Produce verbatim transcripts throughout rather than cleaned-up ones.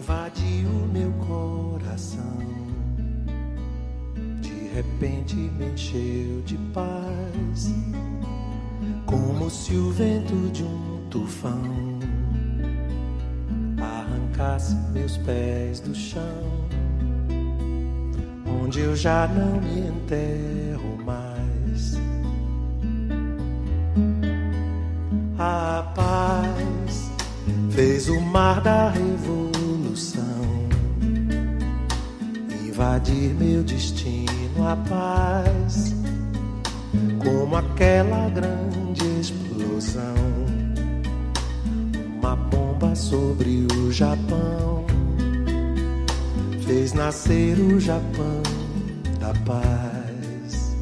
invadiu meu coração, de repente me encheu de paz, como se o vento de um tufão arrancasse meus pés do chão, onde eu já não me enterro mais. A paz fez o mar da revolução invadir meu destino. A paz, como aquela grande explosão, uma bomba sobre o Japão, fez nascer o Japão da paz.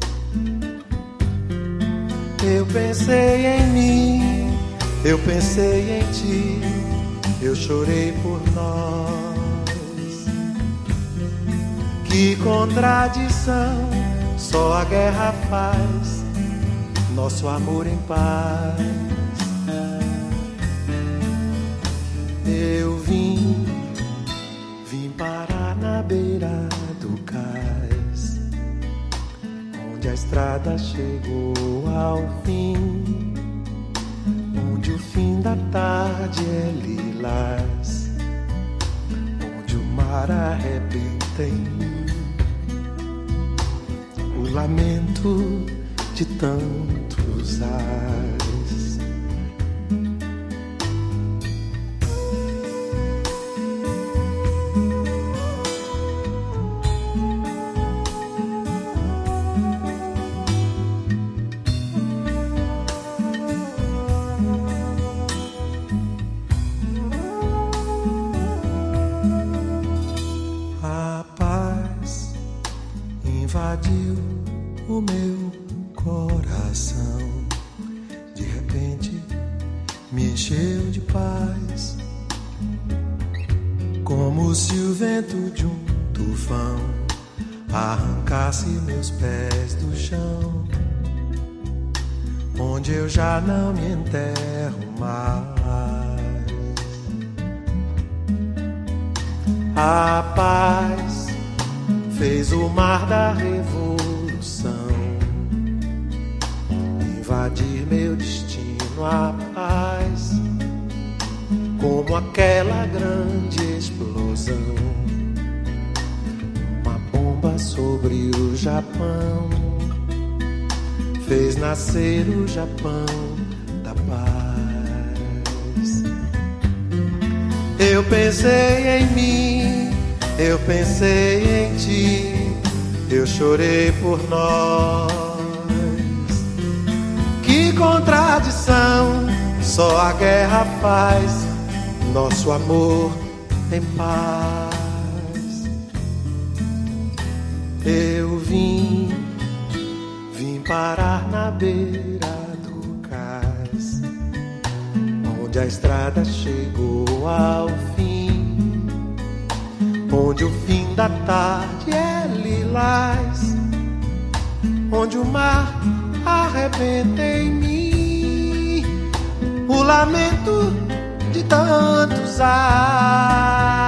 Eu pensei em mim, eu pensei em ti, eu chorei por nós. Que contradição, só a guerra faz nosso amor em paz. Eu vim, vim parar na beira do cais, onde a estrada chegou ao fim, onde o fim da tarde é lilás, onde o mar arrebenta em mim, o lamento de tantos ais. A paz invadiu o meu coração, de repente me encheu de paz, como se o vento de um tufão arrancasse meus pés do chão, onde eu já não me enterro mais. A paz fez o mar da revolução invadir meu destino. A paz, como aquela grande explosão, uma bomba sobre o Japão, fez nascer o Japão da paz. Eu pensei em mim, eu pensei em ti, eu chorei por nós. Que contradição, só a guerra faz nosso amor em paz. Eu vim, vim parar na beira do cais, onde a estrada chegou ao fim, onde o fim da tarde é lilás, onde o mar arrebenta em mim, o lamento de tantos ais.